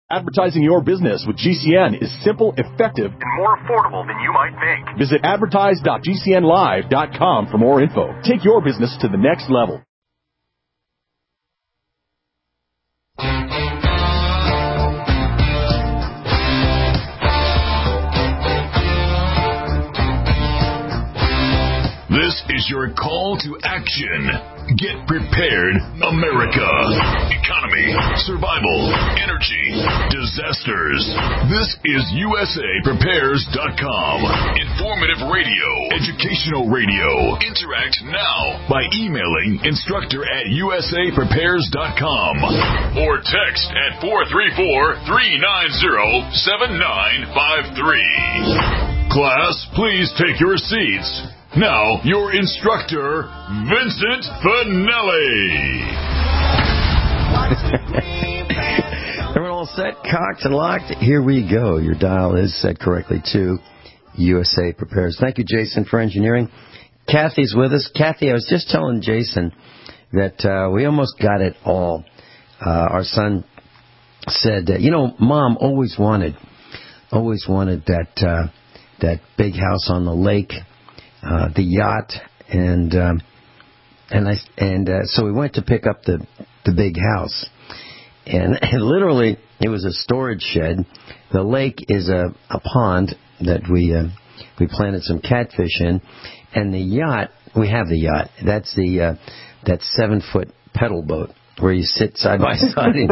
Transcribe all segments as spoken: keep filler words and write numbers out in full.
Advertising your business with G C N is simple, effective, and more affordable than you might think. Visit advertise dot g c n live dot com for more info. Take your business to the next level. This is your call to action. Get prepared, America. Economy, survival, energy, disasters. This is U S A Prepares dot com. Informative radio, educational radio. Interact now by emailing instructor at U S A Prepares dot com or text at four three four, three nine zero, seven nine five three. Class, please take your seats. Now, your instructor, Vincent Finelli. Everyone all set, cocked and locked? Here we go. Your dial is set correctly to U S A Prepares. Thank you, Jason, for engineering. Kathy's with us. Kathy, I was just telling Jason that uh, we almost got it all. Uh, our son said, uh, you know, Mom always wanted, always wanted that uh, that big house on the lake. Uh, the yacht, and um, and I and uh, so we went to pick up the the big house, and, and literally it was a storage shed. The lake is a, a pond that we uh, we planted some catfish in, and the yacht, we have the yacht. That's the uh, that seven foot pedal boat where you sit side by side and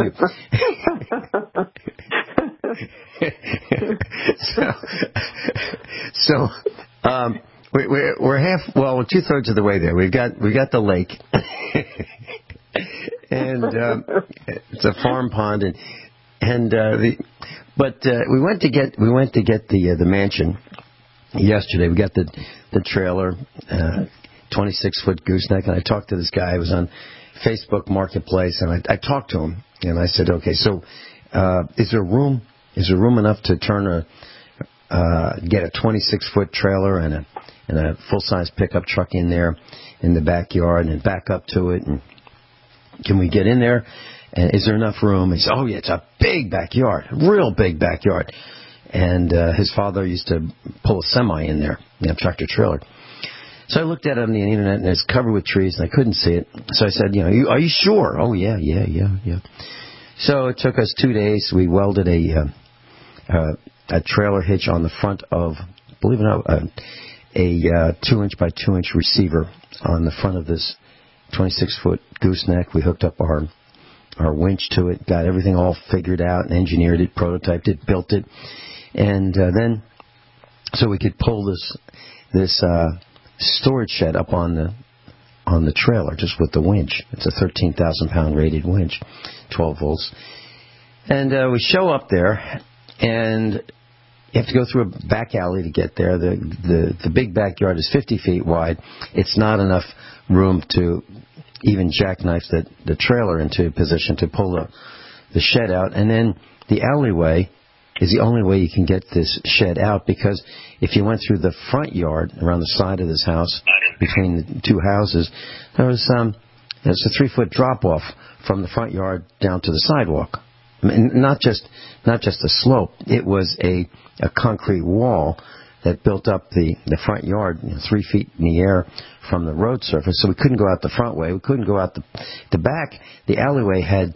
you. so so. Um, We're, we're half, well, we're two thirds of the way there. We've got we got the lake, and um, it's a farm pond, and and uh, the, but uh, we went to get we went to get the uh, the mansion yesterday. We got the the trailer, uh, twenty-six foot gooseneck, and I talked to this guy. I was on Facebook Marketplace, and I, I talked to him, and I said, okay, so uh, is there room? Is there room enough to turn a uh, get a twenty-six foot trailer and a and a full-size pickup truck in there in the backyard and back up to it? And can we get in there? And is there enough room? He said, oh, yeah, it's a big backyard, a real big backyard. And uh, his father used to pull a semi in there, you know, tractor trailer. So I looked at it on the Internet, and it's covered with trees, and I couldn't see it. So I said, you know, are you, are you sure? Oh, yeah, yeah, yeah, yeah. So it took us two days. We welded a, uh, uh, a trailer hitch on the front of, believe it or not, uh, a uh, two-inch by two-inch receiver on the front of this twenty-six foot gooseneck. We hooked up our our winch to it, got everything all figured out, and engineered it, prototyped it, built it, and uh, then so we could pull this this uh, storage shed up on the on the trailer just with the winch. It's a thirteen thousand pound rated winch, twelve volts, and uh, we show up there, and you have to go through a back alley to get there. The, the the big backyard is fifty feet wide. It's not enough room to even jackknife the, the trailer into position to pull the, the shed out. And then the alleyway is the only way you can get this shed out, because if you went through the front yard around the side of this house, between the two houses, there was um, there's a three-foot drop-off from the front yard down to the sidewalk. I mean, not just not just a slope. It was a, a concrete wall that built up the, the front yard, you know, three feet in the air from the road surface. So we couldn't go out the front way. We couldn't go out the the back. The alleyway had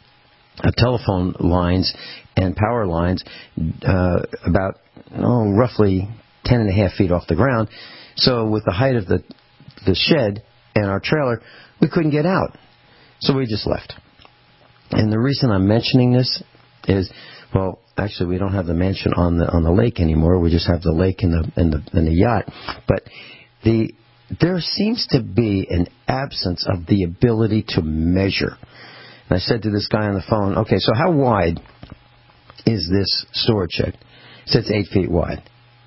uh, telephone lines and power lines uh, about oh, roughly ten and a half feet off the ground. So with the height of the the shed and our trailer, we couldn't get out. So we just left. And the reason I'm mentioning this is, well, actually we don't have the mansion on the on the lake anymore. We just have the lake and the and the and the yacht. But the there seems to be an absence of the ability to measure. And I said to this guy on the phone, okay, so how wide is this storage shed? He said it's eight feet wide.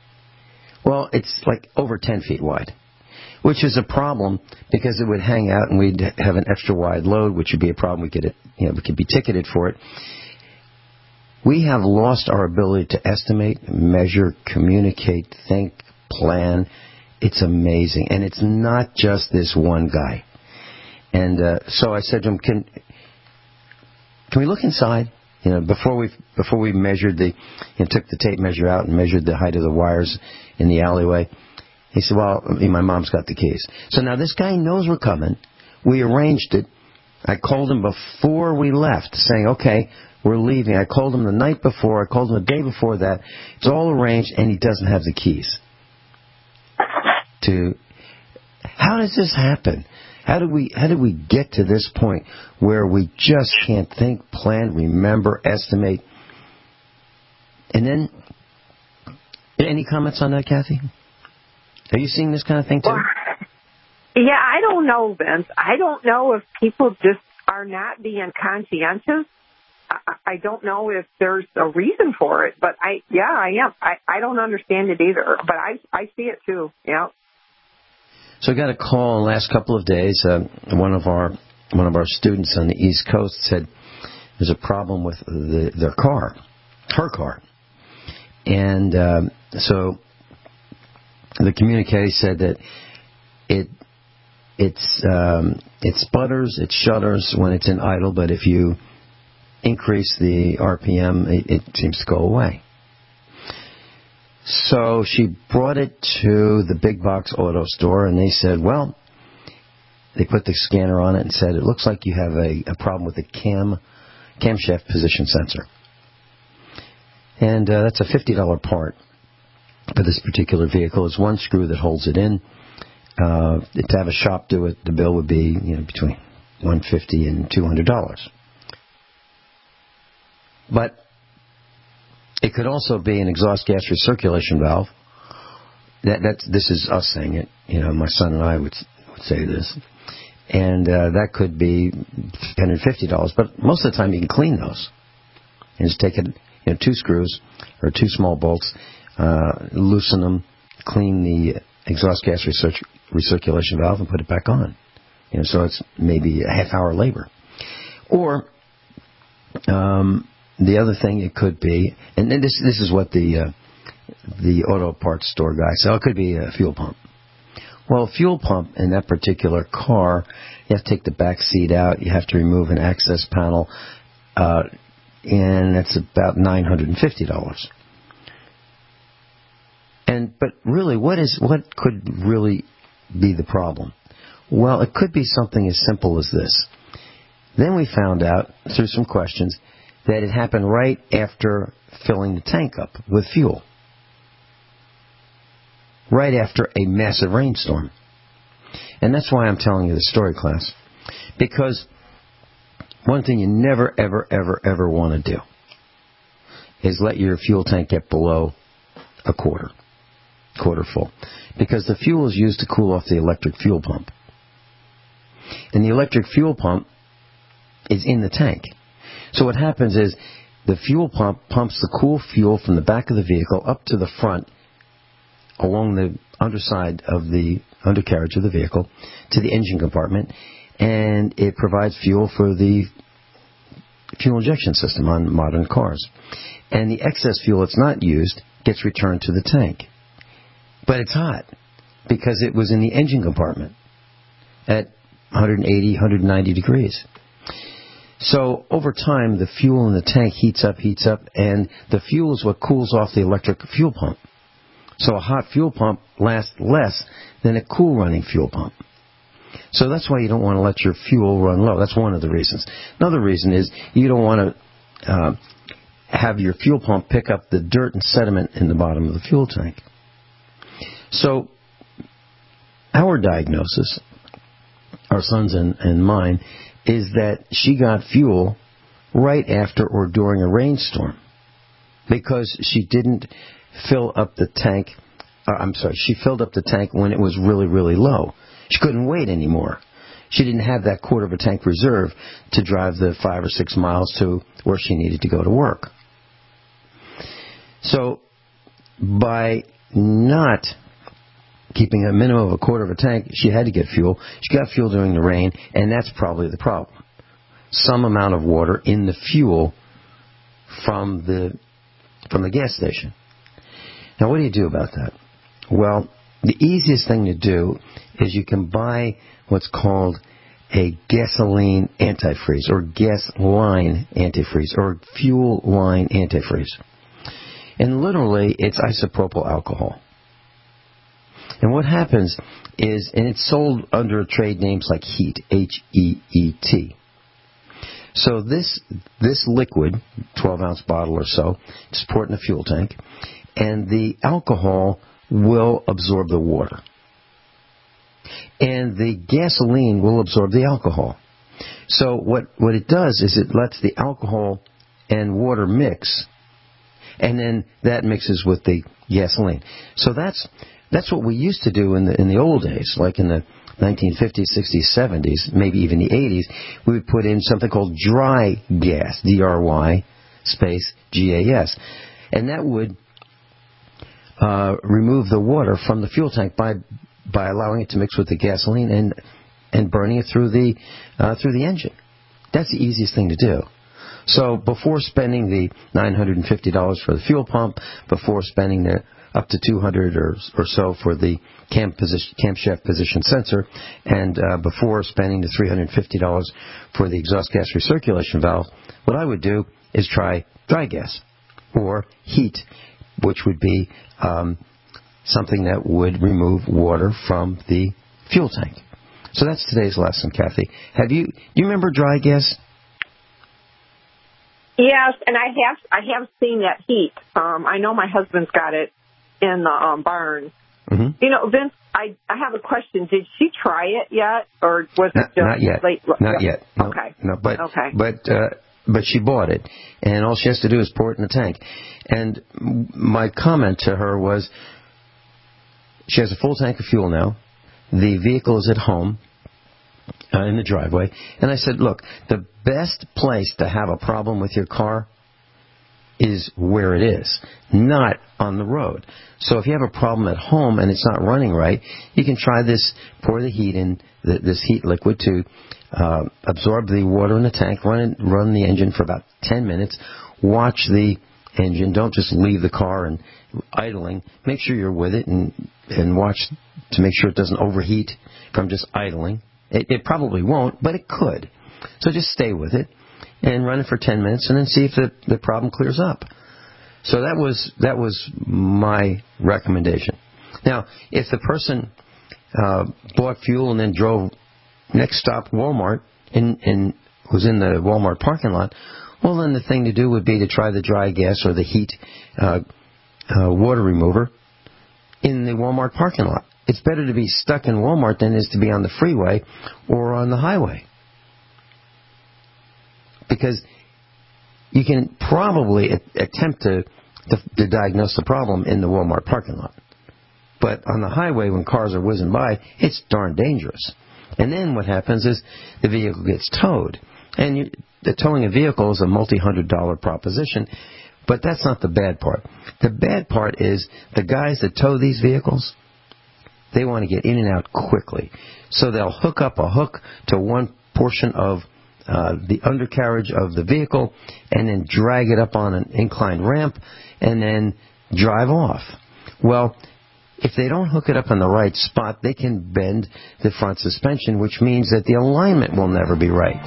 Well, it's like over ten feet wide, which is a problem because it would hang out and we'd have an extra wide load, which would be a problem. We could, you know, we could be ticketed for it. We have lost our ability to estimate, measure, communicate, think, plan. It's amazing. And it's not just this one guy. And uh, so I said to him, can, can we look inside? You know, before we before we measured the, you know, took the tape measure out and measured the height of the wires in the alleyway. He said, well, I mean, my mom's got the keys. So now this guy knows we're coming. We arranged it. I called him before we left, saying, okay, we're leaving. I called him the night before. I called him the day before that. It's all arranged, and he doesn't have the keys. To how does this happen? How did we how did we get to this point where we just can't think, plan, remember, estimate? And then, any comments on that, Kathy? Are you seeing this kind of thing too? Well, yeah, I don't know, Vince. I don't know if people just are not being conscientious. I, I don't know if there's a reason for it, but I, yeah, I am. I, I don't understand it either, but I, I see it too. Yeah. So I got a call in the last couple of days. Uh, one of our one of our students on the East Coast said there's a problem with the, their car, her car, and um, so the communique said that it it's um, it sputters, it shudders when it's in idle, but if you increase the R P M, it, it seems to go away. So she brought it to the big box auto store, and they said, well, they put the scanner on it and said, it looks like you have a, a problem with the cam camshaft position sensor. And uh, that's a fifty dollars part for this particular vehicle. It's one screw that holds it in. Uh, to have a shop do it, the bill would be, you know, between one hundred fifty dollars and two hundred dollars. But it could also be an exhaust gas recirculation valve. That that's this is us saying it. You know, my son and I would would say this, and uh, that could be one hundred fifty dollars. But most of the time, you can clean those and just take it, you know, two screws or two small bolts, uh, loosen them, clean the exhaust gas recir- recirculation valve, and put it back on. You know, so it's maybe a half hour labor, or um. The other thing it could be, and this this is what the uh, the auto parts store guy said, oh, it could be a fuel pump. Well, a fuel pump in that particular car, you have to take the back seat out, you have to remove an access panel, uh, and that's about nine hundred fifty dollars. And but really, what is what could really be the problem? Well, it could be something as simple as this. Then we found out through some questions that it happened right after filling the tank up with fuel. Right after a massive rainstorm. And that's why I'm telling you the story, class. Because one thing you never, ever, ever, ever want to do is let your fuel tank get below a quarter. Quarter full. Because the fuel is used to cool off the electric fuel pump. And the electric fuel pump is in the tank. So what happens is the fuel pump pumps the cool fuel from the back of the vehicle up to the front along the underside of the undercarriage of the vehicle to the engine compartment, and it provides fuel for the fuel injection system on modern cars. And the excess fuel that's not used gets returned to the tank. But it's hot because it was in the engine compartment at one eighty, one ninety degrees. So over time, the fuel in the tank heats up, heats up, and the fuel is what cools off the electric fuel pump. So a hot fuel pump lasts less than a cool running fuel pump. So that's why you don't want to let your fuel run low. That's one of the reasons. Another reason is you don't want to uh, have your fuel pump pick up the dirt and sediment in the bottom of the fuel tank. So our diagnosis, our son's and, and mine, is that she got fuel right after or during a rainstorm because she didn't fill up the tank. Uh, I'm sorry, she filled up the tank when it was really, really low. She couldn't wait anymore. She didn't have that quarter of a tank reserve to drive the five or six miles to where she needed to go to work. So by not keeping a minimum of a quarter of a tank, she had to get fuel. She got fuel during the rain, and that's probably the problem. Some amount of water in the fuel from the from the gas station. Now, what do you do about that? Well, the easiest thing to do is you can buy what's called a gasoline antifreeze or gas line antifreeze or fuel line antifreeze. And literally, it's isopropyl alcohol. And what happens is, and it's sold under trade names like HEAT, H E E T. So this this liquid, twelve-ounce bottle or so, is poured in a fuel tank, and the alcohol will absorb the water. And the gasoline will absorb the alcohol. So what, what it does is it lets the alcohol and water mix, and then that mixes with the gasoline. So that's that's what we used to do in the in the old days, like in the nineteen fifties, sixties, seventies, maybe even the eighties. We would put in something called dry gas, D R Y space G A S, and that would uh, remove the water from the fuel tank by by allowing it to mix with the gasoline and and burning it through the uh, through the engine. That's the easiest thing to do. So before spending the nine hundred fifty dollars for the fuel pump, before spending the up to two hundred dollars or, or so for the cam position, camshaft position sensor, and uh, before spending the three hundred fifty dollars for the exhaust gas recirculation valve, what I would do is try dry gas or HEAT, which would be um, something that would remove water from the fuel tank. So that's today's lesson, Kathy. Have you? Do you remember dry gas? Yes, and I have I have seen that HEAT. Um, I know my husband's got it in the um, barn. Mm-hmm. You know, Vince, I, I have a question. Did she try it yet, or was not, it just not yet? Late? Not yet. No, okay. No, but okay. but uh, but she bought it, and all she has to do is pour it in the tank. And my comment to her was, she has a full tank of fuel now. The vehicle is at home. Uh, in the driveway, and I said, look, the best place to have a problem with your car is where it is, not on the road. So if you have a problem at home and it's not running right, you can try this, pour the heat in, the, this heat liquid to uh, absorb the water in the tank, run it, run the engine for about ten minutes, watch the engine, don't just leave the car and idling, make sure you're with it and, and watch to make sure it doesn't overheat from just idling. It, it probably won't, but it could. So just stay with it and run it for ten minutes and then see if the, the problem clears up. So that was that was my recommendation. Now, if the person uh, bought fuel and then drove next stop Walmart and, and was in the Walmart parking lot, well, then the thing to do would be to try the dry gas or the heat uh, uh, water remover in the Walmart parking lot. It's better to be stuck in Walmart than it is to be on the freeway or on the highway. Because you can probably a- attempt to, to, to diagnose the problem in the Walmart parking lot. But on the highway, when cars are whizzing by, it's darn dangerous. And then what happens is the vehicle gets towed. And you, the towing a vehicle is a multi-hundred dollar proposition. But that's not the bad part. The bad part is the guys that tow these vehicles, they want to get in and out quickly. So they'll hook up a hook to one portion of uh, the undercarriage of the vehicle and then drag it up on an inclined ramp and then drive off. Well, if they don't hook it up in the right spot, they can bend the front suspension, which means that the alignment will never be right.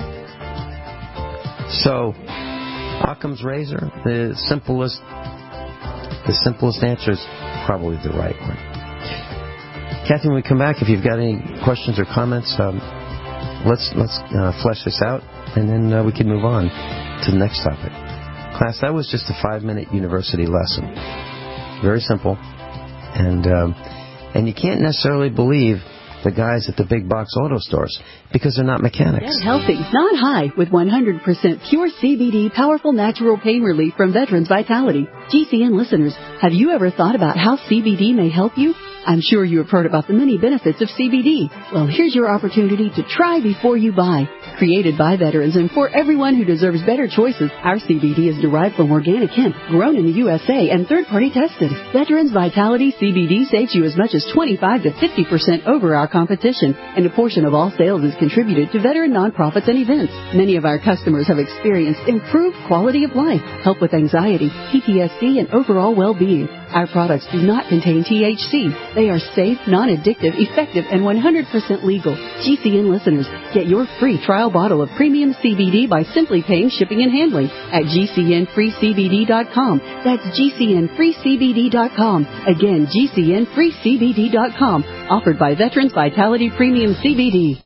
So, Occam's razor, the simplest, the simplest answer is probably the right one. Kathy, when we come back, if you've got any questions or comments, um, let's let's uh, flesh this out, and then uh, we can move on to the next topic. Class, that was just a five-minute university lesson. Very simple, and um, and you can't necessarily believe the guys at the big box auto stores because they're not mechanics. Get healthy, not high, with one hundred percent pure C B D, powerful natural pain relief from Veterans Vitality. G C N listeners, have you ever thought about how C B D may help you? I'm sure you have heard about the many benefits of C B D. Well, here's your opportunity to try before you buy. Created by veterans and for everyone who deserves better choices, our C B D is derived from organic hemp, grown in the U S A, and third-party tested. Veterans Vitality C B D saves you as much as twenty-five to fifty percent over our competition, and a portion of all sales is contributed to veteran nonprofits and events. Many of our customers have experienced improved quality of life, help with anxiety, P T S D, and overall well-being. Our products do not contain T H C. They are safe, non-addictive, effective, and one hundred percent legal. G C N listeners, get your free trial bottle of premium C B D by simply paying shipping and handling at G C N free C B D dot com. That's G C N free C B D dot com. Again, G C N free C B D dot com. Offered by Veterans Vitality Premium C B D.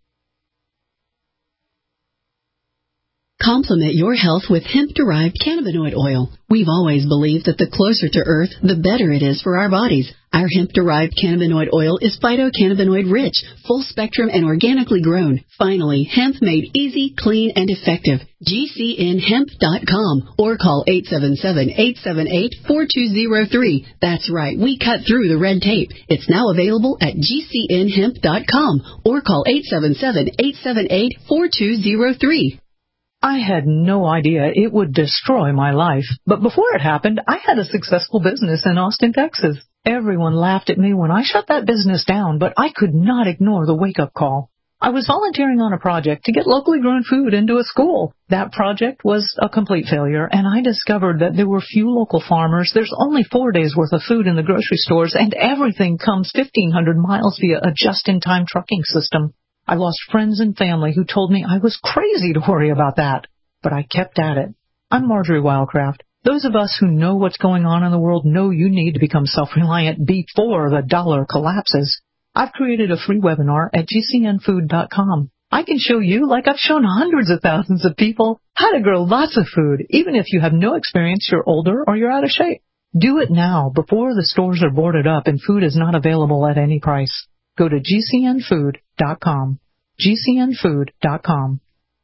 Complement your health with hemp-derived cannabinoid oil. We've always believed that the closer to Earth, the better it is for our bodies. Our hemp-derived cannabinoid oil is phytocannabinoid-rich, full-spectrum, and organically grown. Finally, hemp made easy, clean, and effective. G C N hemp dot com or call eight seven seven, eight seven eight, four two zero three. That's right, we cut through the red tape. It's now available at G C N hemp dot com or call eight seven seven, eight seven eight, four two zero three. I had no idea it would destroy my life. But before it happened, I had a successful business in Austin, Texas. Everyone laughed at me when I shut that business down, but I could not ignore the wake-up call. I was volunteering on a project to get locally grown food into a school. That project was a complete failure, and I discovered that there were few local farmers. There's only four days' worth of food in the grocery stores, and everything comes fifteen hundred miles via a just-in-time trucking system. I lost friends and family who told me I was crazy to worry about that, but I kept at it. I'm Marjorie Wildcraft. Those of us who know what's going on in the world know you need to become self-reliant before the dollar collapses. I've created a free webinar at G C N food dot com. I can show you, like I've shown hundreds of thousands of people, how to grow lots of food, even if you have no experience, you're older, or you're out of shape. Do it now, before the stores are boarded up and food is not available at any price. Go to G C N food dot com. G C N food dot com.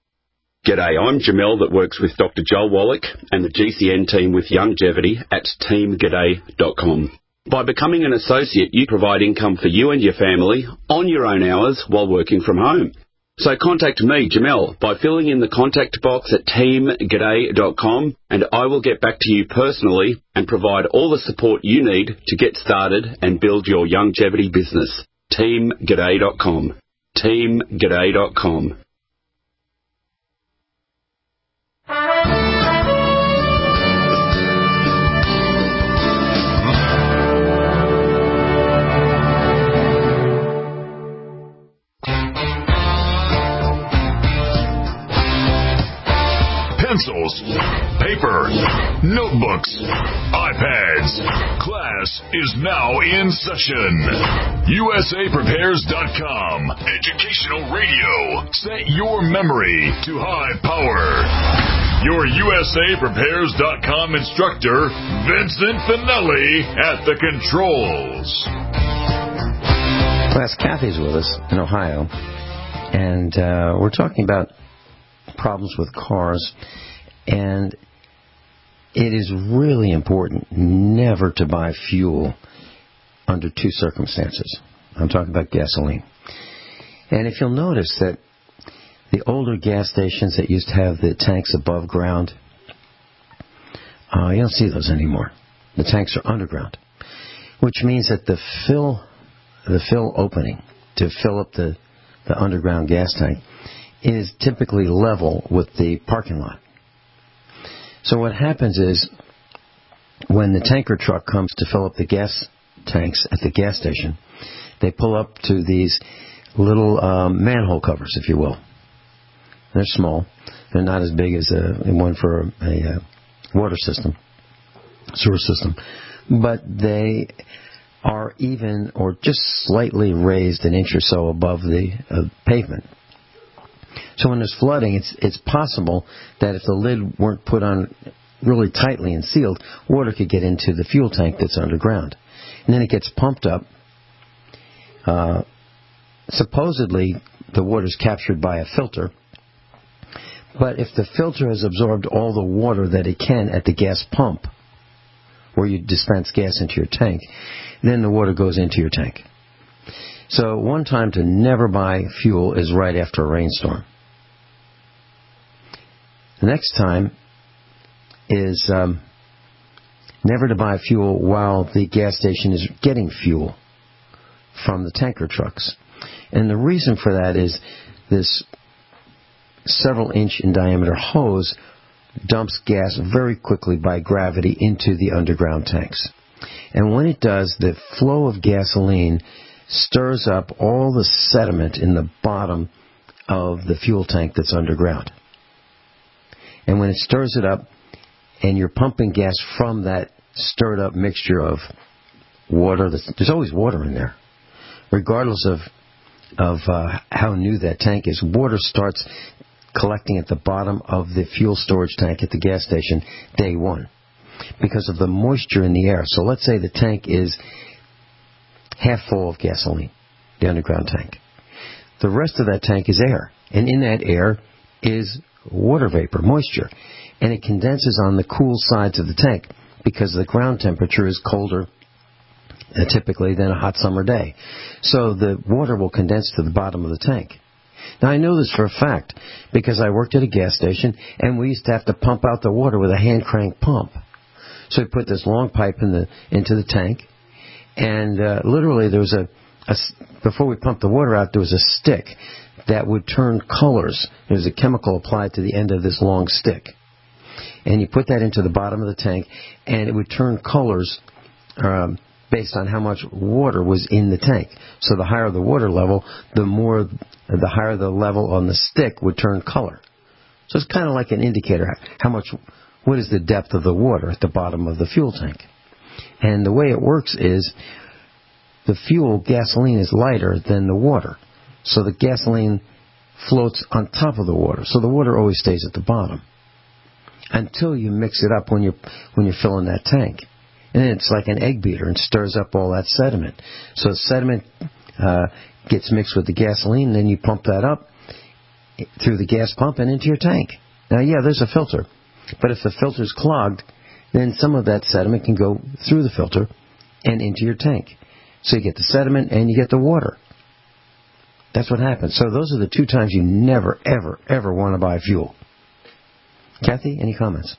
G'day, I'm Jamel that works with Doctor Joel Wallach and the G C N team with Longevity at team g'day dot com. By becoming an associate, you provide income for you and your family on your own hours while working from home. So contact me, Jamel, by filling in the contact box at team g'day dot com, and I will get back to you personally and provide all the support you need to get started and build your longevity business. team g'day dot com. team g'day dot com. Pencils, paper, notebooks, iPads. Class is now in session. U S A prepares dot com. Educational radio. Set your memory to high power. Your U S A prepares dot com instructor, Vincent Finelli, at the controls. Class, Kathy's with us in Ohio, and uh, we're talking about problems with cars, and it is really important never to buy fuel under two circumstances. I'm talking about gasoline. And if you'll notice that the older gas stations that used to have the tanks above ground, uh, you don't see those anymore. The tanks are underground, which means that the fill, the fill opening to fill up the, the underground gas tank is typically level with the parking lot. So what happens is, when the tanker truck comes to fill up the gas tanks at the gas station, they pull up to these little um, manhole covers, if you will. They're small. They're not as big as a, one for a, a water system, sewer system. But they are even or just slightly raised an inch or so above the uh, pavement. So when there's flooding, it's it's possible that if the lid weren't put on really tightly and sealed, water could get into the fuel tank that's underground. And then it gets pumped up. Uh, supposedly, the water's captured by a filter. But if the filter has absorbed all the water that it can at the gas pump, where you dispense gas into your tank, then the water goes into your tank. So one time to never buy fuel is right after a rainstorm. The next time is um, never to buy fuel while the gas station is getting fuel from the tanker trucks. And the reason for that is this several inch in diameter hose dumps gas very quickly by gravity into the underground tanks. And when it does, the flow of gasoline stirs up all the sediment in the bottom of the fuel tank that's underground. And when it stirs it up, and you're pumping gas from that stirred up mixture of water, there's always water in there. Regardless of of uh, how new that tank is, water starts collecting at the bottom of the fuel storage tank at the gas station day one because of the moisture in the air. So let's say the tank is half full of gasoline, the underground tank. The rest of that tank is air, and in that air is water vapor, moisture, and it condenses on the cool sides of the tank because the ground temperature is colder uh, typically than a hot summer day. So the water will condense to the bottom of the tank. Now, I know this for a fact because I worked at a gas station, and we used to have to pump out the water with a hand crank pump. So we put this long pipe in the into the tank, and uh, literally there was a, a before we pumped the water out, there was a stick that would turn colors. There was a chemical applied to the end of this long stick, and you put that into the bottom of the tank, and it would turn colors um, based on how much water was in the tank. So the higher the water level, the more the higher the level on the stick would turn color. So it's kind of like an indicator. How much, what is the depth of the water at the bottom of the fuel tank? And the way it works is the fuel, gasoline, is lighter than the water. So the gasoline floats on top of the water. So the water always stays at the bottom until you mix it up when you're, when you're filling that tank. And it's like an egg beater and stirs up all that sediment. So sediment uh, gets mixed with the gasoline, and then you pump that up through the gas pump and into your tank. Now, yeah, there's a filter. But if the filter's clogged, then some of that sediment can go through the filter and into your tank. So you get the sediment and you get the water. That's what happens. So those are the two times you never, ever, ever want to buy fuel. Kathy, any comments?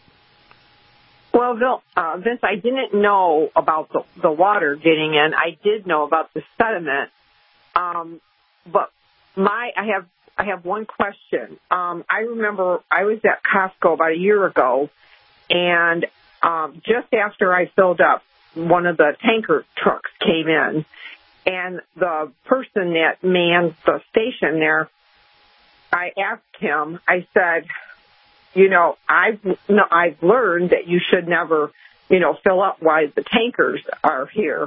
Well, Bill, uh, Vince, I didn't know about the, the water getting in. I did know about the sediment. Um, but my, I have, I have one question. Um, I remember I was at Costco about a year ago, and um, just after I filled up, one of the tanker trucks came in, and the person that manned the station there, I asked him, I said, you know, I've, no, I've learned that you should never, you know, fill up while the tankers are here.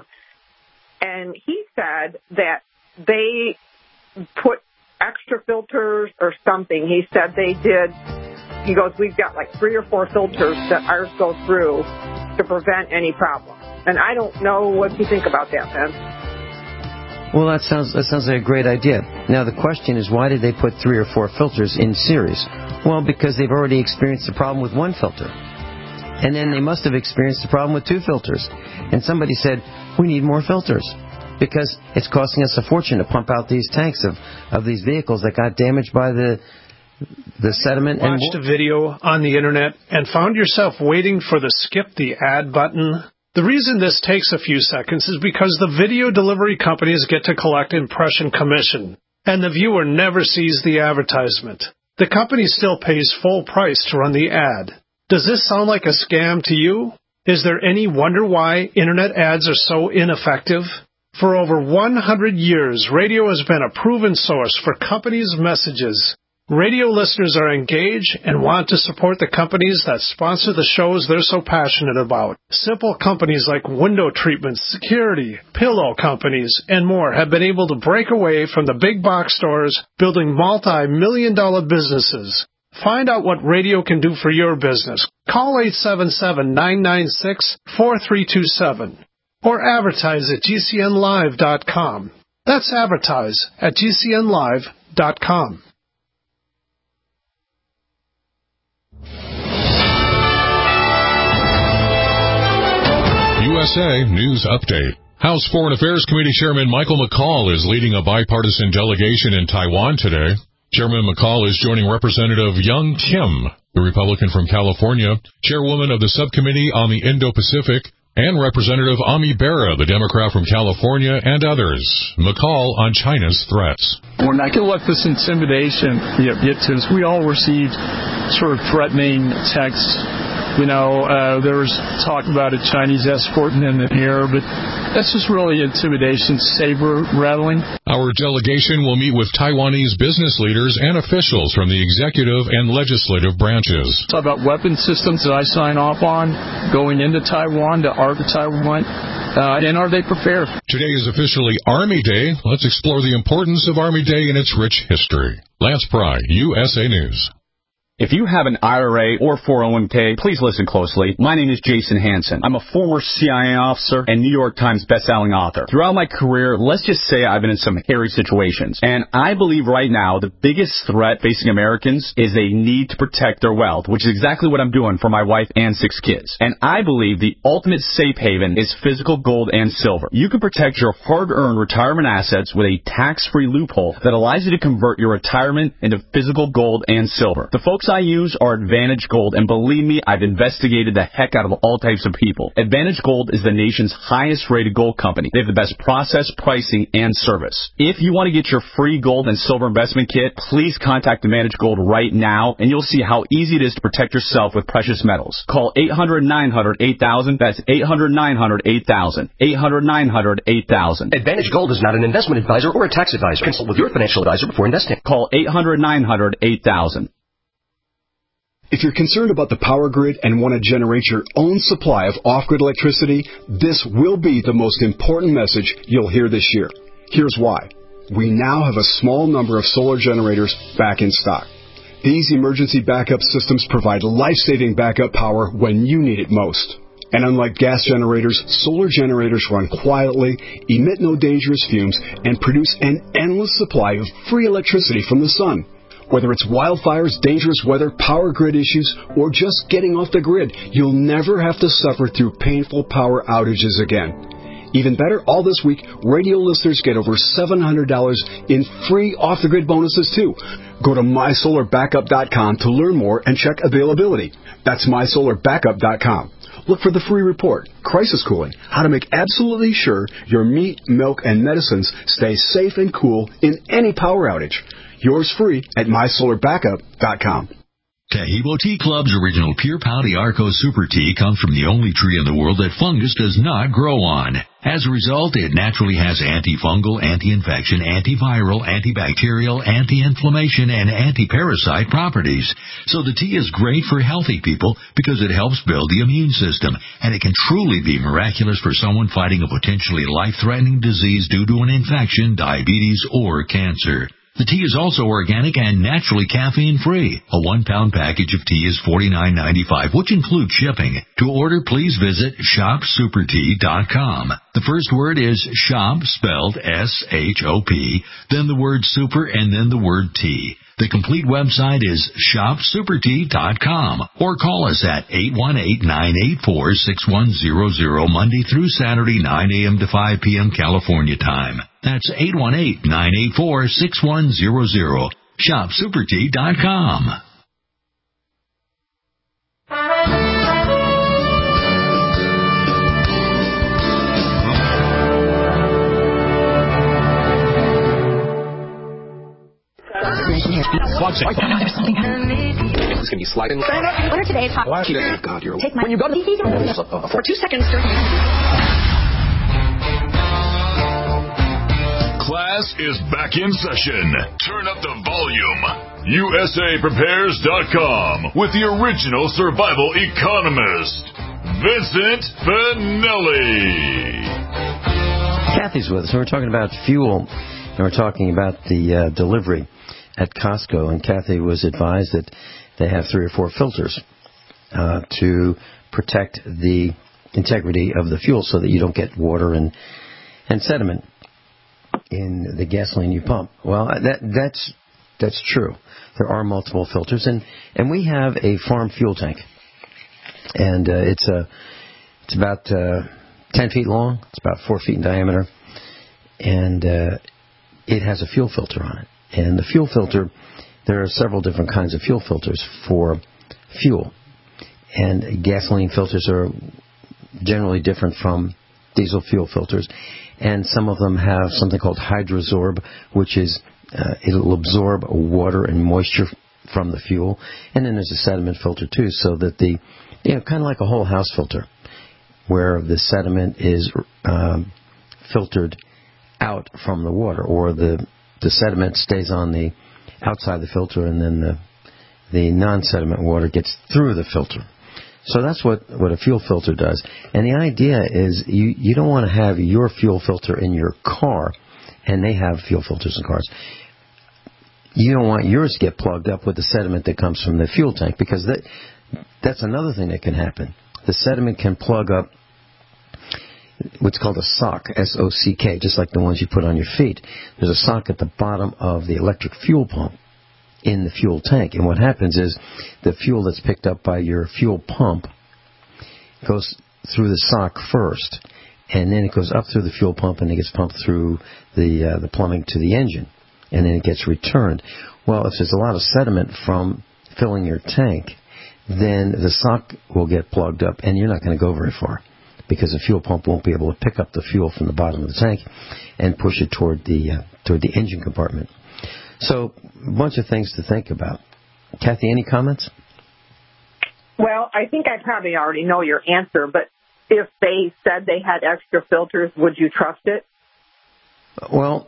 And he said that they put extra filters or something. He said they did. He goes, we've got like three or four filters that ours go through to prevent any problem. And I don't know what you think about that, Ben. Well, that sounds that sounds like a great idea. Now, the question is, why did they put three or four filters in series? Well, because they've already experienced the problem with one filter. And then they must have experienced the problem with two filters. And somebody said, we need more filters, because it's costing us a fortune to pump out these tanks of, of these vehicles that got damaged by the the sediment. Watched and... a video on the internet and found yourself waiting for the skip the ad button. The reason this takes a few seconds is because the video delivery companies get to collect impression commission, and the viewer never sees the advertisement. The company still pays full price to run the ad. Does this sound like a scam to you? Is there any wonder why internet ads are so ineffective? For over one hundred years, radio has been a proven source for companies' messages. Radio listeners are engaged and want to support the companies that sponsor the shows they're so passionate about. Simple companies like window treatments, security, pillow companies, and more have been able to break away from the big box stores, building multi-million dollar businesses. Find out what radio can do for your business. Call eight seven seven, nine nine six, four three two seven or advertise at G C N live dot com. That's advertise at G C N live dot com. U S A News Update. House Foreign Affairs Committee Chairman Michael McCaul is leading a bipartisan delegation in Taiwan today. Chairman McCaul is joining Representative Young Kim, the Republican from California, chairwoman of the subcommittee on the Indo-Pacific, and Representative Ami Bera, the Democrat from California, and others. McCaul on China's threats. We're not going to let this intimidation get to us. We all received sort of threatening texts You know, uh, there was talk about a Chinese escorting in the air, but that's just really intimidation, saber rattling. Our delegation will meet with Taiwanese business leaders and officials from the executive and legislative branches. Talk about weapon systems that I sign off on going into Taiwan to arm Taiwan, uh, and are they prepared? Today is officially Army Day. Let's explore the importance of Army Day and its rich history. Lance Pry, U S A News. If you have an I R A or four oh one k, please listen closely. My name is Jason Hansen. I'm a former C I A officer and New York Times bestselling author. Throughout my career, let's just say I've been in some hairy situations. And I believe right now the biggest threat facing Americans is they need to protect their wealth, which is exactly what I'm doing for my wife and six kids. And I believe the ultimate safe haven is physical gold and silver. You can protect your hard-earned retirement assets with a tax-free loophole that allows you to convert your retirement into physical gold and silver. The folks I use are Advantage Gold, and believe me, I've investigated the heck out of all types of people. Advantage Gold is the nation's highest rated gold company. They have the best process, pricing, and service. If you want to get your free gold and silver investment kit, please contact Advantage Gold right now, and you'll see how easy it is to protect yourself with precious metals. Call eight hundred, nine hundred, eight thousand. That's eight hundred, nine hundred, eight thousand. eight hundred, nine hundred, eight thousand. Advantage Gold is not an investment advisor or a tax advisor. Consult with your financial advisor before investing. Call eight hundred, nine hundred, eight thousand. If you're concerned about the power grid and want to generate your own supply of off-grid electricity, this will be the most important message you'll hear this year. Here's why. We now have a small number of solar generators back in stock. These emergency backup systems provide life-saving backup power when you need it most. And unlike gas generators, solar generators run quietly, emit no dangerous fumes, and produce an endless supply of free electricity from the sun. Whether it's wildfires, dangerous weather, power grid issues, or just getting off the grid, you'll never have to suffer through painful power outages again. Even better, all this week, radio listeners get over seven hundred dollars in free off-the-grid bonuses, too. Go to my solar backup dot com to learn more and check availability. That's my solar backup dot com. Look for the free report, Crisis Cooling, how to make absolutely sure your meat, milk, and medicines stay safe and cool in any power outage. Yours free at my solar backup dot com. Taheebo Tea Club's original Pure Pau Arco Super Tea comes from the only tree in the world that fungus does not grow on. As a result, it naturally has antifungal, anti-infection, antiviral, antibacterial, anti-inflammation, and anti-parasite properties. So the tea is great for healthy people because it helps build the immune system, and it can truly be miraculous for someone fighting a potentially life-threatening disease due to an infection, diabetes, or cancer. The tea is also organic and naturally caffeine-free. A one-pound package of tea is forty-nine ninety-five, which includes shipping. To order, please visit shop super tea dot com. The first word is shop, spelled S H O P, then the word super, and then the word tea. The complete website is shop super tea dot com, or call us at eight one eight, nine eight four, six one zero zero Monday through Saturday, nine a.m. to five p.m. California time. That's eight one eight, nine eight four, six one zero zero. shop super tea dot com. It's going to be sliding. What are today's hot? God, you're Take my when you go to the for two seconds. Class is back in session. Turn up the volume. U S A Prepares dot com with the original survival economist, Vincent Finelli. Kathy's with us. We're talking about fuel, and we're talking about the uh, delivery at Costco, and Kathy was advised that they have three or four filters uh, to protect the integrity of the fuel so that you don't get water and, and sediment in the gasoline you pump. Well, that, that's that's true. There are multiple filters, and, and we have a farm fuel tank, and uh, it's a it's about uh, ten feet long. It's about four feet in diameter, and uh, it has a fuel filter on it. And the fuel filter, there are several different kinds of fuel filters for fuel. And gasoline filters are generally different from diesel fuel filters. And some of them have something called Hydrosorb, which is, uh, it'll absorb water and moisture from the fuel. And then there's a sediment filter too, so that the you know, kind of like a whole house filter, where the sediment is um, filtered out from the water, or the the sediment stays on the outside the filter, and then the the non-sediment water gets through the filter. So that's what, what a fuel filter does. And the idea is you, you don't want to have your fuel filter in your car, and they have fuel filters in cars. You don't want yours to get plugged up with the sediment that comes from the fuel tank, because that that's another thing that can happen. The sediment can plug up what's called a sock, S O C K, just like the ones you put on your feet. There's a sock at the bottom of the electric fuel pump in the fuel tank. And what happens is the fuel that's picked up by your fuel pump goes through the sock first, and then it goes up through the fuel pump, and it gets pumped through the uh, the plumbing to the engine, and then it gets returned. Well, if there's a lot of sediment from filling your tank, then the sock will get plugged up, and you're not going to go very far, because the fuel pump won't be able to pick up the fuel from the bottom of the tank and push it toward the uh, toward the engine compartment. So, a bunch of things to think about. Kathy, any comments? Well, I think I probably already know your answer, but if they said they had extra filters, would you trust it? Well,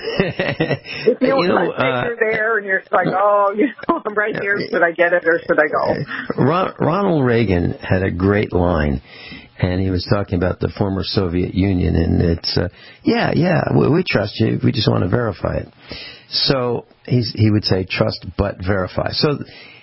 if you, you know, like, uh, you're there and you're like, oh, you know, I'm right here. Should I get it or should I go? Ron, Ronald Reagan had a great line, and he was talking about the former Soviet Union, and it's, uh, yeah, yeah, we, we trust you. We just want to verify it. So he's, he would say, trust but verify. So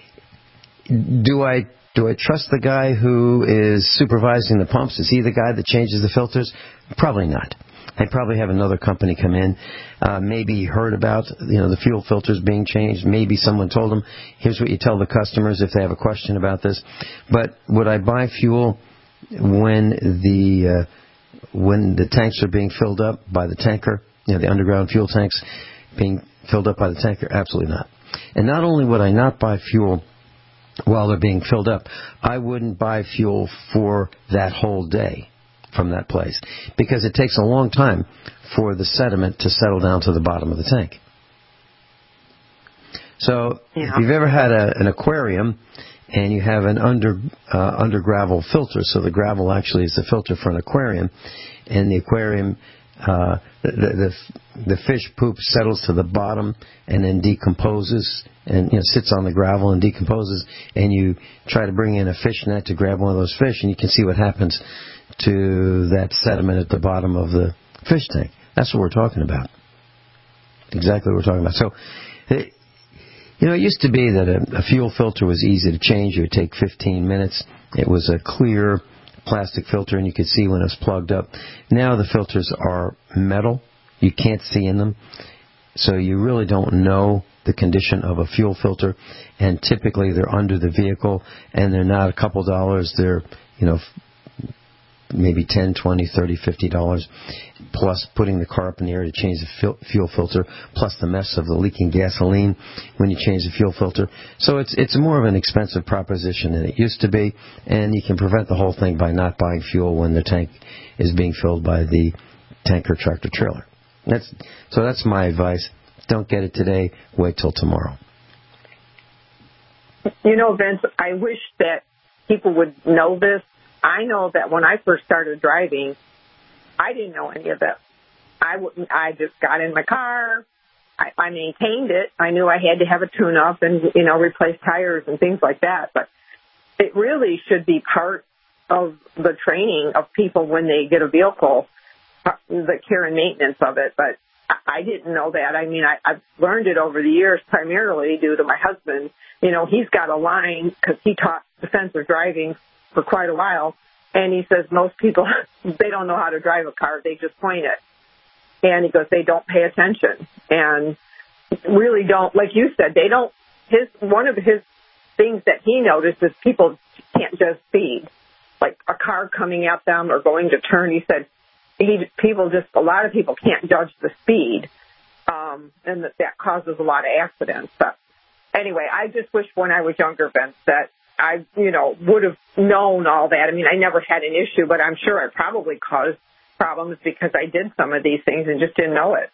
do I do I trust the guy who is supervising the pumps? Is he the guy that changes the filters? Probably not. I'd probably have another company come in. Uh, maybe he heard about, you know, the fuel filters being changed. Maybe someone told him, here's what you tell the customers if they have a question about this. But would I buy fuel when the uh, when the tanks are being filled up by the tanker, you know, the underground fuel tanks being filled up by the tanker? Absolutely not. And not only would I not buy fuel while they're being filled up, I wouldn't buy fuel for that whole day from that place, because it takes a long time for the sediment to settle down to the bottom of the tank. So yeah. If you've ever had a, an aquarium and you have an under uh, under gravel filter, so the gravel actually is the filter for an aquarium, and the aquarium Uh, the, the the fish poop settles to the bottom and then decomposes, and you know sits on the gravel and decomposes, and you try to bring in a fish net to grab one of those fish, and you can see what happens to that sediment at the bottom of the fish tank. That's what we're talking about. Exactly what we're talking about. So, it, you know, it used to be that a, a fuel filter was easy to change. It would take fifteen minutes. It was a clear plastic filter, and you could see when it was plugged up. Now the filters are metal. You can't see in them, so you really don't know the condition of a fuel filter, and typically they're under the vehicle, and they're not a couple dollars. They're, you know, maybe ten, twenty, thirty, fifty dollars, plus putting the car up in the air to change the fil- fuel filter, plus the mess of the leaking gasoline when you change the fuel filter. So it's it's more of an expensive proposition than it used to be, and you can prevent the whole thing by not buying fuel when the tank is being filled by the tanker, tractor, trailer. That's so that's my advice. Don't get it today. Wait till tomorrow. You know, Vince, I wish that people would know this. I know that when I first started driving, I didn't know any of it. I wouldn't. I just got in my car. I, I maintained it. I knew I had to have a tune-up and, you know, replace tires and things like that. But it really should be part of the training of people when they get a vehicle, the care and maintenance of it. But I didn't know that. I mean, I, I've learned it over the years, primarily due to my husband. You know, he's got a line because he taught defensive driving for quite a while, and he says most people, they don't know how to drive a car, they just point it. And he goes, they don't pay attention, and really don't, like you said, they don't, his, one of his things that he noticed is people can't just speed, like a car coming at them or going to turn. He said, he, people just, a lot of people can't judge the speed, um, and that, that causes a lot of accidents. But anyway, I just wish when I was younger, Vince, that I, you know, would have known all that. I mean, I never had an issue, but I'm sure I probably caused problems because I did some of these things and just didn't know it.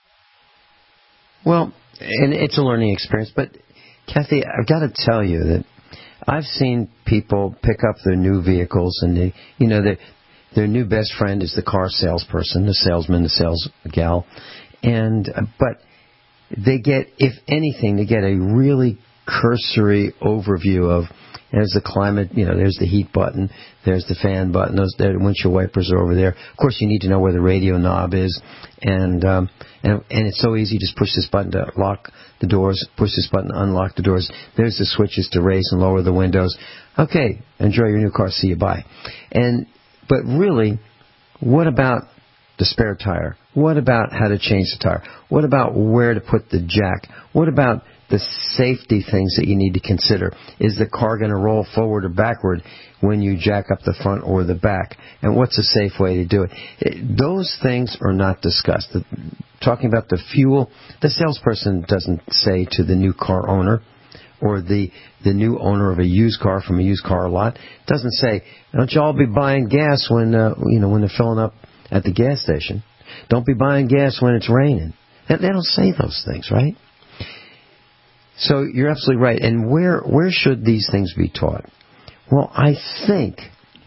Well, and it's a learning experience, but Kathy, I've got to tell you that I've seen people pick up their new vehicles, and they, you know, their their new best friend is the car salesperson, the salesman, the sales gal, and uh, but they get, if anything, they get a really cursory overview of. There's the climate, you know, there's the heat button, there's the fan button, those the windshield wipers are over there. Of course, you need to know where the radio knob is, and um, and and it's so easy. Just push this button to lock the doors, push this button to unlock the doors. There's the switches to raise and lower the windows. Okay, enjoy your new car. See you, bye. And but really, what about the spare tire? What about how to change the tire? What about where to put the jack? What about the safety things that you need to consider? Is the car going to roll forward or backward when you jack up the front or the back? And what's a safe way to do it? it those things are not discussed. The, talking about the fuel, the salesperson doesn't say to the new car owner or the the new owner of a used car from a used car lot, doesn't say, don't you all be buying gas when uh, you know when they're filling up at the gas station. Don't be buying gas when it's raining. They, they don't say those things, right? So you're absolutely right. And where where should these things be taught? Well, I think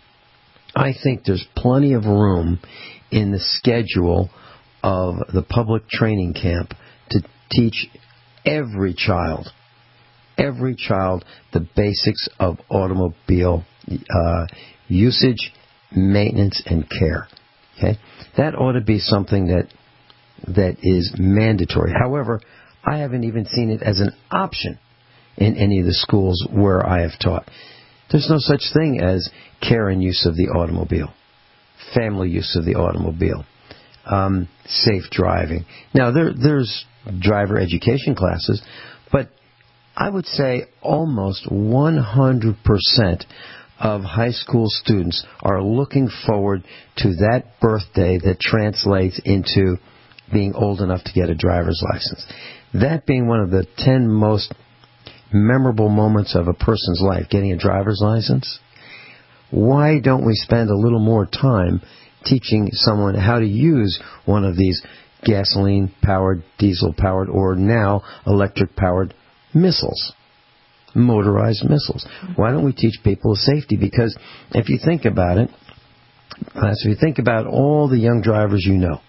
I think there's plenty of room in the schedule of the public training camp to teach every child, every child, the basics of automobile uh, usage, maintenance, and care. Okay, that ought to be something that that is mandatory. However, I haven't even seen it as an option in any of the schools where I have taught. There's no such thing as care and use of the automobile, family use of the automobile, um, safe driving. Now, there, there's driver education classes, but I would say almost one hundred percent of high school students are looking forward to that birthday that translates into being old enough to get a driver's license. That being one of the ten most memorable moments of a person's life, getting a driver's license. Why don't we spend a little more time teaching someone how to use one of these gasoline-powered, diesel-powered, or now electric-powered missiles, motorized missiles? Why don't we teach people safety? Because if you think about it, uh, so if you think about all the young drivers you know,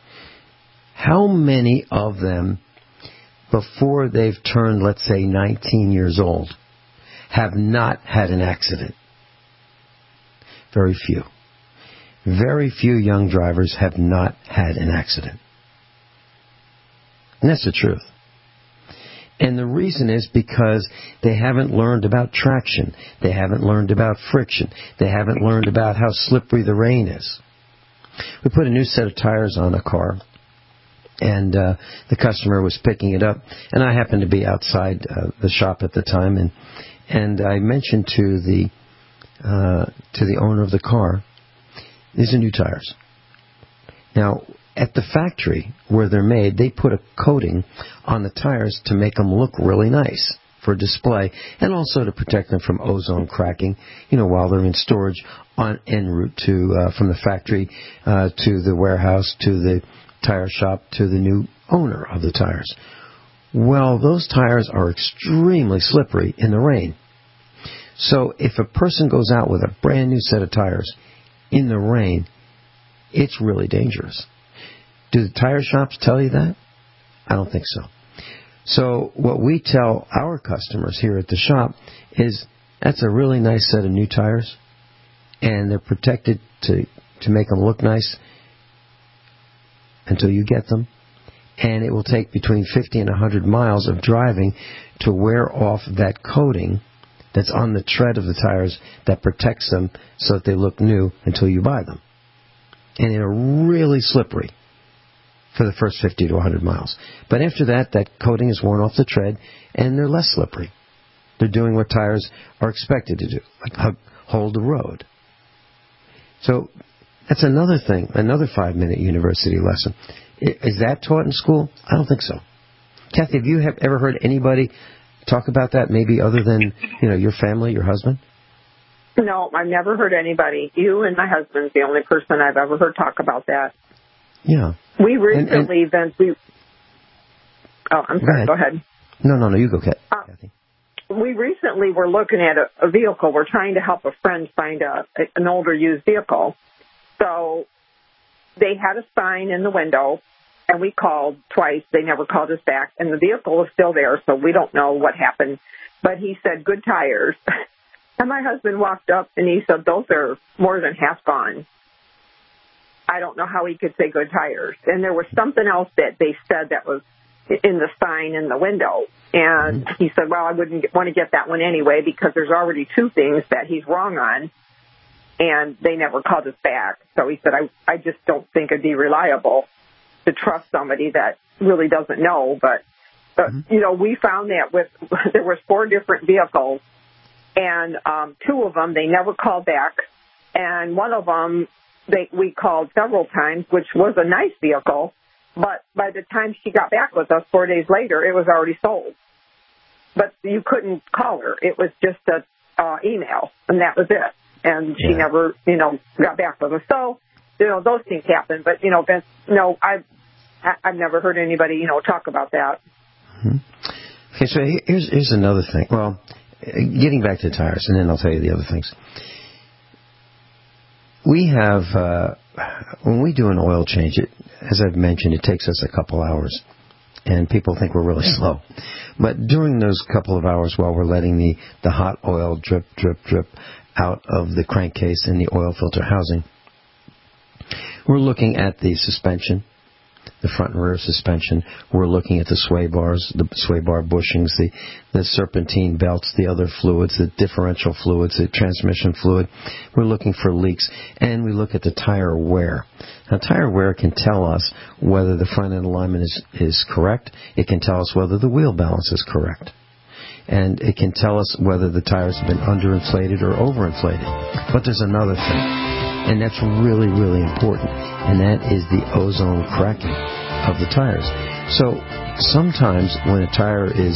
how many of them, before they've turned, let's say, nineteen years old, have not had an accident? Very few. Very few young drivers have not had an accident. And that's the truth. And the reason is because they haven't learned about traction. They haven't learned about friction. They haven't learned about how slippery the rain is. We put a new set of tires on a car, and uh, the customer was picking it up, and I happened to be outside uh, the shop at the time, and and I mentioned to the uh, to the owner of the car, these are new tires. Now, at the factory where they're made, they put a coating on the tires to make them look really nice for display, and also to protect them from ozone cracking, you know, while they're in storage on en route to uh, from the factory uh, to the warehouse, to the tire shop, to the new owner of the tires. Well, those tires are extremely slippery in the rain. So if a person goes out with a brand new set of tires in the rain, it's really dangerous. Do the tire shops tell you that? I don't think so. So what we tell our customers here at the shop is that's a really nice set of new tires, and they're protected to, to make them look nice until you get them. And it will take between fifty and one hundred miles of driving to wear off that coating that's on the tread of the tires that protects them so that they look new until you buy them. And they're really slippery for the first fifty to one hundred miles. But after that, that coating is worn off the tread, and they're less slippery. They're doing what tires are expected to do, like hold the road. So that's another thing, another five-minute university lesson. Is that taught in school? I don't think so. Kathy, have you have ever heard anybody talk about that, maybe other than, you know, your family, your husband? No, I've never heard anybody. You and my husband's the only person I've ever heard talk about that. Yeah. We recently, and, and, Vince, we... Oh, I'm sorry. Go ahead. Go ahead. No, no, no, you go, Kathy. Uh, we recently were looking at a, a vehicle. We're trying to help a friend find a, an older used vehicle. So they had a sign in the window, and we called twice. They never called us back, and the vehicle is still there, so we don't know what happened. But he said, good tires. And my husband walked up, and he said, those are more than half gone. I don't know how he could say good tires. And there was something else that they said that was in the sign in the window. And he said, well, I wouldn't want to get that one anyway because there's already two things that he's wrong on, and they never called us back. So he said, I, I just don't think it'd be reliable to trust somebody that really doesn't know. But, but mm-hmm. you know, we found that with there was four different vehicles, and um, two of them, they never called back. And one of them, they, we called several times, which was a nice vehicle. But by the time she got back with us four days later, it was already sold. But you couldn't call her. It was just a uh, email, and that was it. And she yeah. never, you know, got back with us. So, you know, those things happen. But, you know, Vince, no, I've, I've never heard anybody, you know, talk about that. Mm-hmm. Okay, so here's, here's another thing. Well, getting back to the tires, and then I'll tell you the other things. We have, uh, when we do an oil change, it, as I've mentioned, it takes us a couple hours, and people think we're really slow. But during those couple of hours while we're letting the, the hot oil drip, drip, drip out of the crankcase and the oil filter housing, we're looking at the suspension, the front and rear suspension. We're looking at the sway bars, the sway bar bushings, the, the serpentine belts, the other fluids, the differential fluids, the transmission fluid. We're looking for leaks, and we look at the tire wear. Now, tire wear can tell us whether the front end alignment is, is correct. It can tell us whether the wheel balance is correct. And it can tell us whether the tires have been underinflated or overinflated. But there's another thing, and that's really, really important, and that is the ozone cracking of the tires. So sometimes when a tire is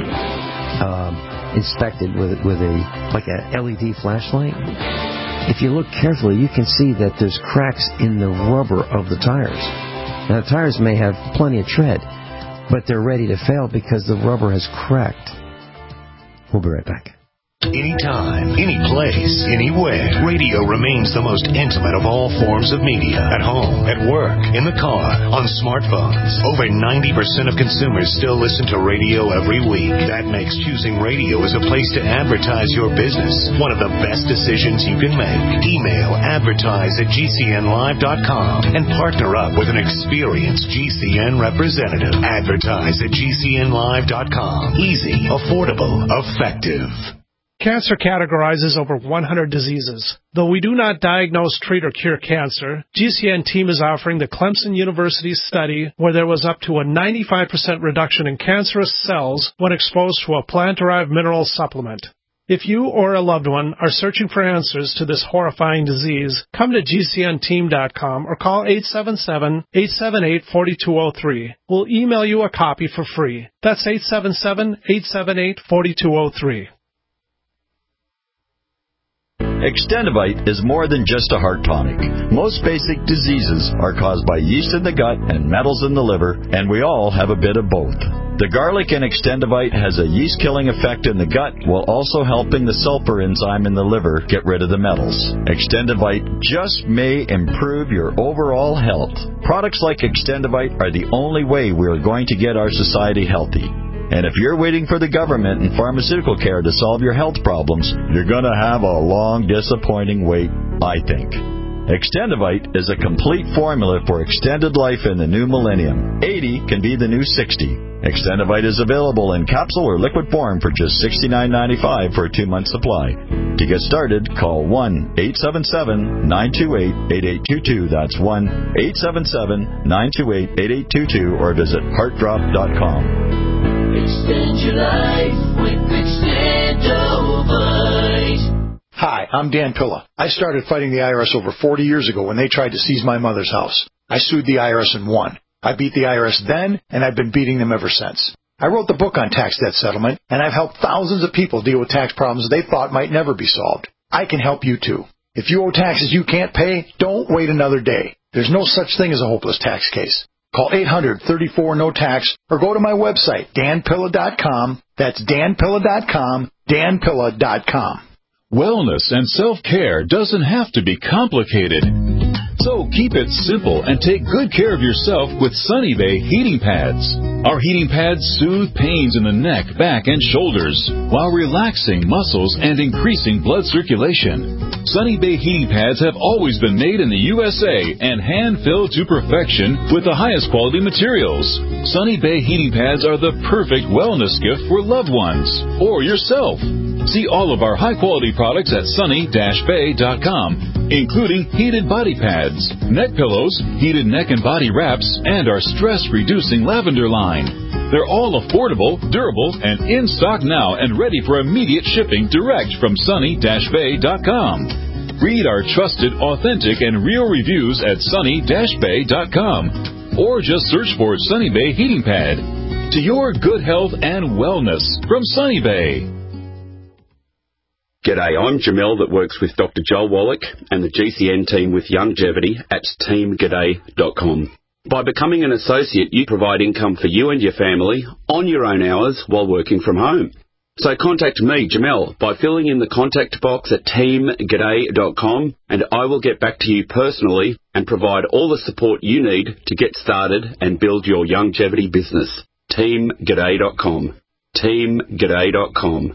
um, inspected with with a like a L E D flashlight, if you look carefully, you can see that there's cracks in the rubber of the tires. Now, the tires may have plenty of tread, but they're ready to fail because the rubber has cracked. We'll be right back. Anytime, any place, anywhere, radio remains the most intimate of all forms of media. At home, at work, in the car, on smartphones. Over ninety percent of consumers still listen to radio every week. That makes choosing radio as a place to advertise your business one of the best decisions you can make. Email advertise at G C N live dot com and partner up with an experienced G C N representative. Advertise at G C N live dot com. Easy, affordable, effective. Cancer categorizes over one hundred diseases. Though we do not diagnose, treat, or cure cancer, G C N team is offering the Clemson University study where there was up to a ninety-five percent reduction in cancerous cells when exposed to a plant-derived mineral supplement. If you or a loved one are searching for answers to this horrifying disease, come to G C N team dot com or call eight seven seven, eight seven eight, four two zero three. We'll email you a copy for free. That's eight seven seven, eight seven eight, four two zero three. Extendivite is more than just a heart tonic. Most basic diseases are caused by yeast in the gut and metals in the liver, and we all have a bit of both. The garlic in Extendivite has a yeast-killing effect in the gut while also helping the sulfur enzyme in the liver get rid of the metals. Extendivite just may improve your overall health. Products like Extendivite are the only way we are going to get our society healthy. And if you're waiting for the government and pharmaceutical care to solve your health problems, you're going to have a long, disappointing wait, I think. Extendivite is a complete formula for extended life in the new millennium. eighty can be the new sixty. Extendivite is available in capsule or liquid form for just sixty-nine ninety-five for a two-month supply. To get started, call one eight seven seven, nine two eight, eight eight two two. That's one eight seven seven, nine two eight, eight eight two two or visit heart drop dot com. Extend your life with Extendivite. Hi, I'm Dan Pilla. I started fighting the I R S over forty years ago when they tried to seize my mother's house. I sued the I R S and won. I beat the I R S then, and I've been beating them ever since. I wrote the book on tax debt settlement, and I've helped thousands of people deal with tax problems they thought might never be solved. I can help you too. If you owe taxes you can't pay, don't wait another day. There's no such thing as a hopeless tax case. Call eight hundred, thirty-four, no tax or go to my website, dan pilla dot com. That's dan pilla dot com, dan pilla dot com. Wellness and self-care doesn't have to be complicated. So keep it simple and take good care of yourself with Sunny Bay heating pads. Our heating pads soothe pains in the neck, back, and shoulders while relaxing muscles and increasing blood circulation. Sunny Bay heating pads have always been made in the U S A and hand-filled to perfection with the highest quality materials. Sunny Bay heating pads are the perfect wellness gift for loved ones or yourself. See all of our high-quality products at sunny dash bay dot com, including heated body pads, neck pillows, heated neck and body wraps, and our stress-reducing lavender line. They're all affordable, durable, and in stock now and ready for immediate shipping direct from sunny dash bay dot com. Read our trusted, authentic, and real reviews at sunny dash bay dot com, or just search for Sunny Bay Heating Pad. To your good health and wellness from Sunny Bay. G'day, I'm Jamel that works with Doctor Joel Wallach and the G C N team with Longevity at team g'day dot com. By becoming an associate, you provide income for you and your family on your own hours while working from home. So contact me, Jamel, by filling in the contact box at team g'day dot com, and I will get back to you personally and provide all the support you need to get started and build your longevity business. team g'day dot com. team g'day dot com.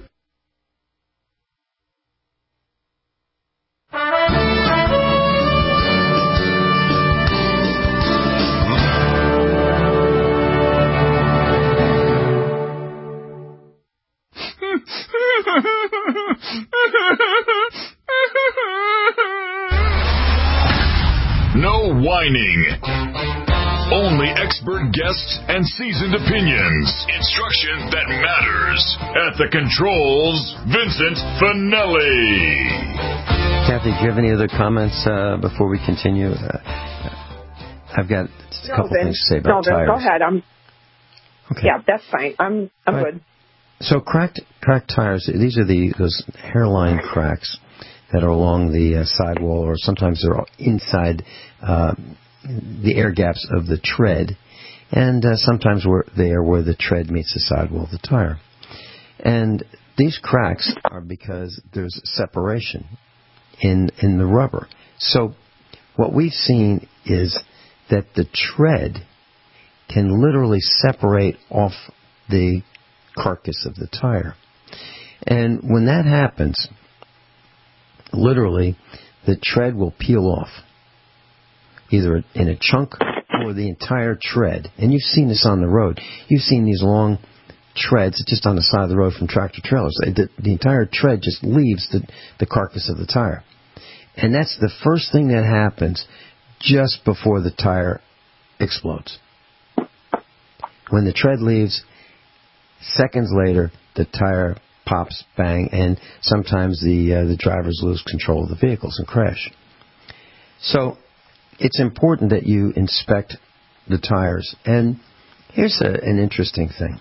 No whining. Only expert guests and seasoned opinions. Instruction that matters. At the controls, Vincent Finelli. Kathy, do you have any other comments uh, before we continue? Uh, I've got a couple no, things to say about no, tires. Go ahead. I'm. Okay. Yeah, that's fine. I'm. I'm right. good. So cracked cracked tires. These are the those hairline cracks that are along the uh, sidewall, or sometimes they're inside uh, the air gaps of the tread, and uh, sometimes where they are where the tread meets the sidewall of the tire. And these cracks are because there's separation in in the rubber. So what we've seen is that the tread can literally separate off the carcass of the tire. And when that happens, literally, the tread will peel off, either in a chunk or the entire tread. And you've seen this on the road. You've seen these long treads just on the side of the road from tractor trailers. The, the entire tread just leaves the, the carcass of the tire. And that's the first thing that happens just before the tire explodes. When the tread leaves, seconds later, the tire pops, bang, and sometimes the uh, the drivers lose control of the vehicles and crash. So it's important that you inspect the tires. And here's a, an interesting thing.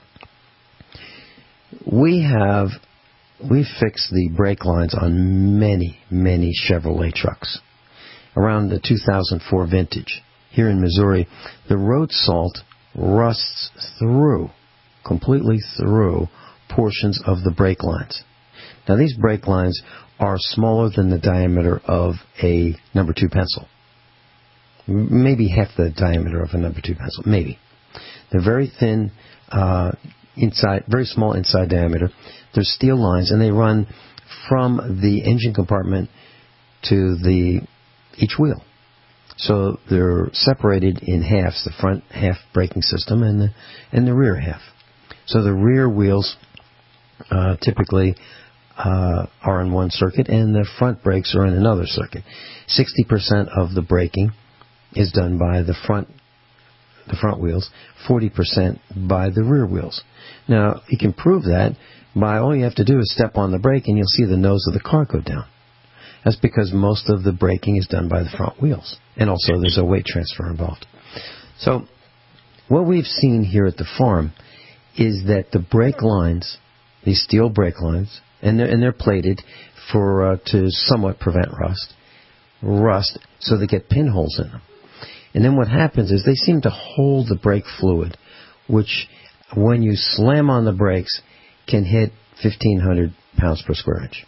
We have we fixed the brake lines on many, many Chevrolet trucks. Around the two thousand four vintage here in Missouri, the road salt rusts through, completely through, portions of the brake lines. Now, these brake lines are smaller than the diameter of a number two pencil. Maybe half the diameter of a number two pencil, maybe. They're very thin, uh, inside, very small inside diameter. They're steel lines, and they run from the engine compartment to the each wheel. So they're separated in halves, the front half braking system and the, and the rear half. So the rear wheels uh, typically uh, are in one circuit, and the front brakes are in another circuit. sixty percent of the braking is done by the front the front wheels, forty percent by the rear wheels. Now, you can prove that by all you have to do is step on the brake, and you'll see the nose of the car go down. That's because most of the braking is done by the front wheels. And also there's a weight transfer involved. So what we've seen here at the farm is that the brake lines, these steel brake lines, and they're, and they're plated for uh, to somewhat prevent rust, rust, so they get pinholes in them. And then what happens is they seem to hold the brake fluid, which when you slam on the brakes can hit fifteen hundred pounds per square inch.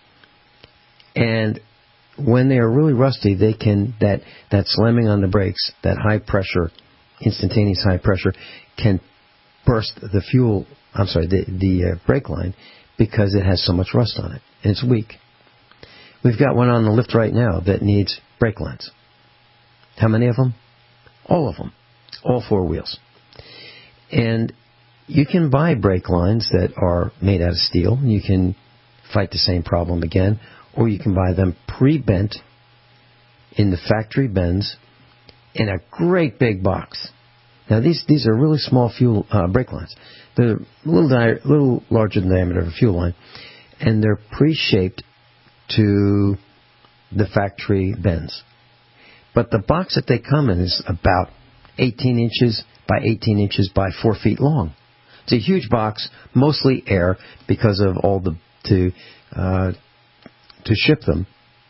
And when they are really rusty, they can, that, that slamming on the brakes, that high pressure, instantaneous high pressure, can burst the fuel, I'm sorry, the, the uh, brake line, because it has so much rust on it, and it's weak. We've got one on the lift right now that needs brake lines. How many of them? All of them. All four wheels. And you can buy brake lines that are made out of steel. You can fight the same problem again, or you can buy them pre-bent in the factory bends in a great big box. Now, these these are really small fuel uh, brake lines. They're a little, di- little larger than the diameter of a fuel line, and they're pre-shaped to the factory bends. But the box that they come in is about eighteen inches by eighteen inches by four feet long. It's a huge box, mostly air, because of all the to uh, to ship them.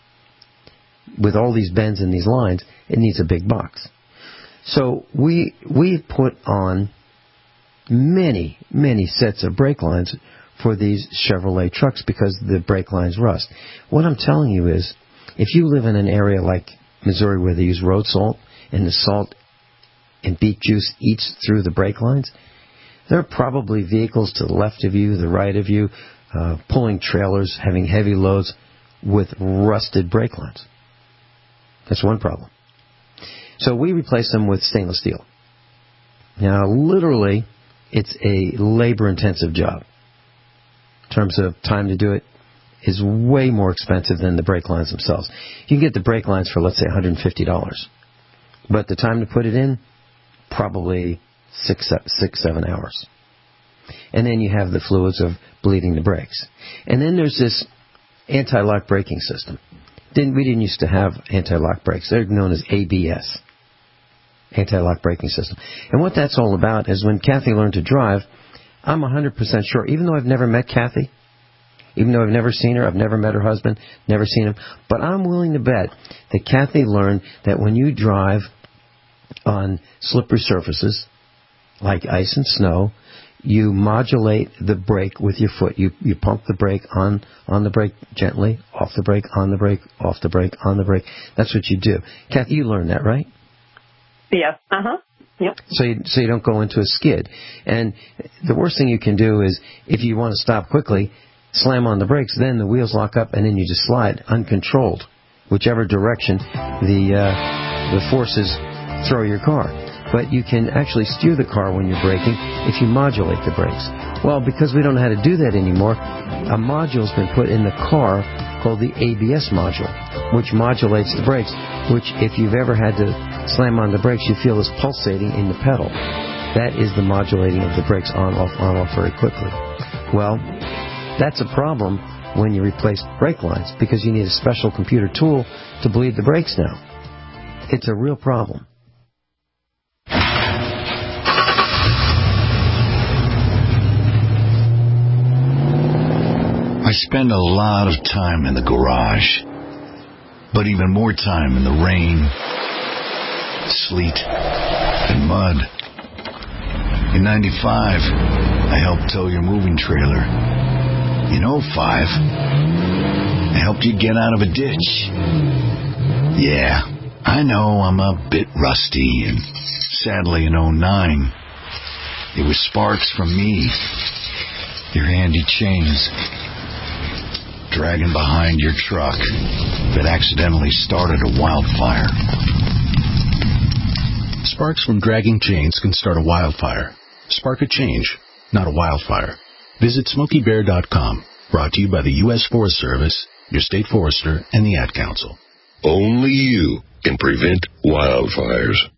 With all these bends and these lines, it needs a big box. So we we put on many, many sets of brake lines for these Chevrolet trucks because the brake lines rust. What I'm telling you is, if you live in an area like Missouri where they use road salt, and the salt and beet juice eats through the brake lines, there are probably vehicles to the left of you, the right of you, uh, pulling trailers, having heavy loads with rusted brake lines. That's one problem. So we replace them with stainless steel. Now, literally, it's a labor-intensive job. In terms of time to do it, is way more expensive than the brake lines themselves. You can get the brake lines for, let's say, one hundred fifty dollars. But the time to put it in, probably six, six, seven hours. And then you have the fluids of bleeding the brakes. And then there's this anti-lock braking system. Didn't, we didn't used to have anti-lock brakes. They're known as A B S, anti-lock braking system. And what that's all about is when Kathy learned to drive, I'm one hundred percent sure, even though I've never met Kathy, even though I've never seen her, I've never met her husband, never seen him, but I'm willing to bet that Kathy learned that when you drive on slippery surfaces, like ice and snow, you modulate the brake with your foot. You you pump the brake on, on the brake gently, off the brake, on the brake, off the brake, on the brake. That's what you do. Kathy, you learned that, right? Yes. Uh-huh. Yep. So you, so you don't go into a skid. And the worst thing you can do is, if you want to stop quickly, slam on the brakes, then the wheels lock up, and then you just slide uncontrolled, whichever direction the uh, the forces throw your car. But you can actually steer the car when you're braking if you modulate the brakes. Well, because we don't know how to do that anymore, a module's been put in the car called the A B S module, which modulates the brakes, which if you've ever had to slam on the brakes, you feel is pulsating in the pedal. That is the modulating of the brakes on, off, on, off very quickly. Well, that's a problem when you replace brake lines, because you need a special computer tool to bleed the brakes now. It's a real problem. I spend a lot of time in the garage, but even more time in the rain, sleet, and mud. In ninety-five, I helped tow your moving trailer. In oh five, I helped you get out of a ditch. Yeah, I know I'm a bit rusty, and sadly in oh nine, it was sparks from me, your handy chains, dragging behind your truck that accidentally started a wildfire. Sparks from dragging chains can start a wildfire. Spark a change, not a wildfire. Visit Smokey Bear dot com. Brought to you by the U S Forest Service, your state forester, and the Ad Council. Only you can prevent wildfires.